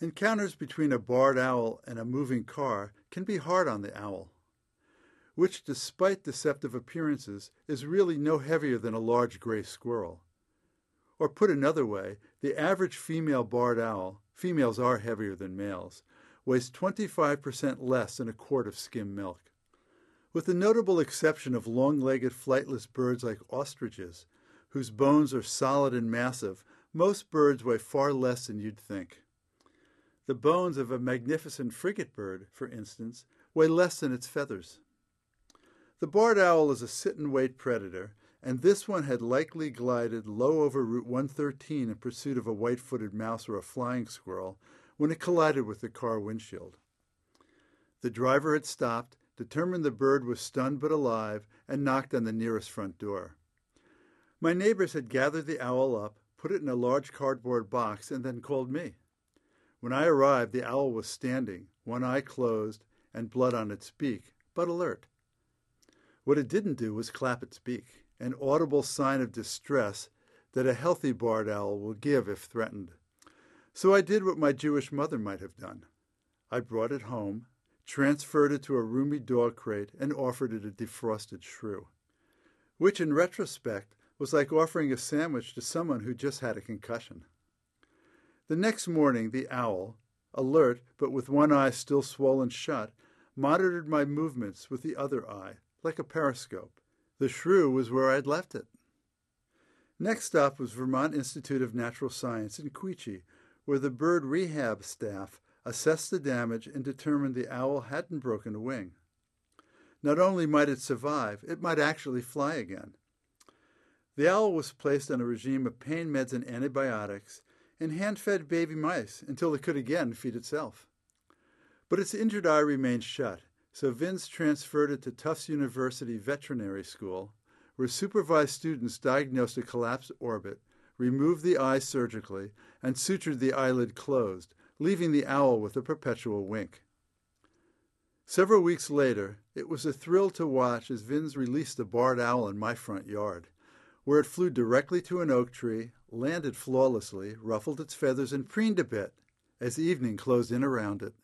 Encounters between a barred owl and a moving car can be hard on the owl, which, despite deceptive appearances, is really no heavier than a large gray squirrel. Or put another way, the average female barred owl, females are heavier than males, weighs 25% less than a quart of skim milk. With the notable exception of long-legged flightless birds like ostriches, whose bones are solid and massive, most birds weigh far less than you'd think. The bones of a magnificent frigate bird, for instance, weigh less than its feathers. The barred owl is a sit-and-wait predator, and this one had likely glided low over Route 113 in pursuit of a white-footed mouse or a flying squirrel when it collided with the car windshield. The driver had stopped, determined the bird was stunned but alive, and knocked on the nearest front door. My neighbors had gathered the owl up, put it in a large cardboard box, and then called me. When I arrived, the owl was standing, one eye closed and blood on its beak, but alert. What it didn't do was clap its beak, an audible sign of distress that a healthy barred owl will give if threatened. So I did what my Jewish mother might have done. I brought it home, transferred it to a roomy dog crate, and offered it a defrosted shrew, which in retrospect was like offering a sandwich to someone who just had a concussion. The next morning, the owl, alert but with one eye still swollen shut, monitored my movements with the other eye, like a periscope. The shrew was where I'd left it. Next stop was Vermont Institute of Natural Science in Quechee, where the bird rehab staff assessed the damage and determined the owl hadn't broken a wing. Not only might it survive, it might actually fly again. The owl was placed on a regime of pain meds and antibiotics, and hand-fed baby mice until it could again feed itself. But its injured eye remained shut, so Vince transferred it to Tufts University Veterinary School, where supervised students diagnosed a collapsed orbit, removed the eye surgically, and sutured the eyelid closed, leaving the owl with a perpetual wink. Several weeks later, it was a thrill to watch as Vince released the barred owl in my front yard, where it flew directly to an oak tree, landed flawlessly, ruffled its feathers, and preened a bit as evening closed in around it.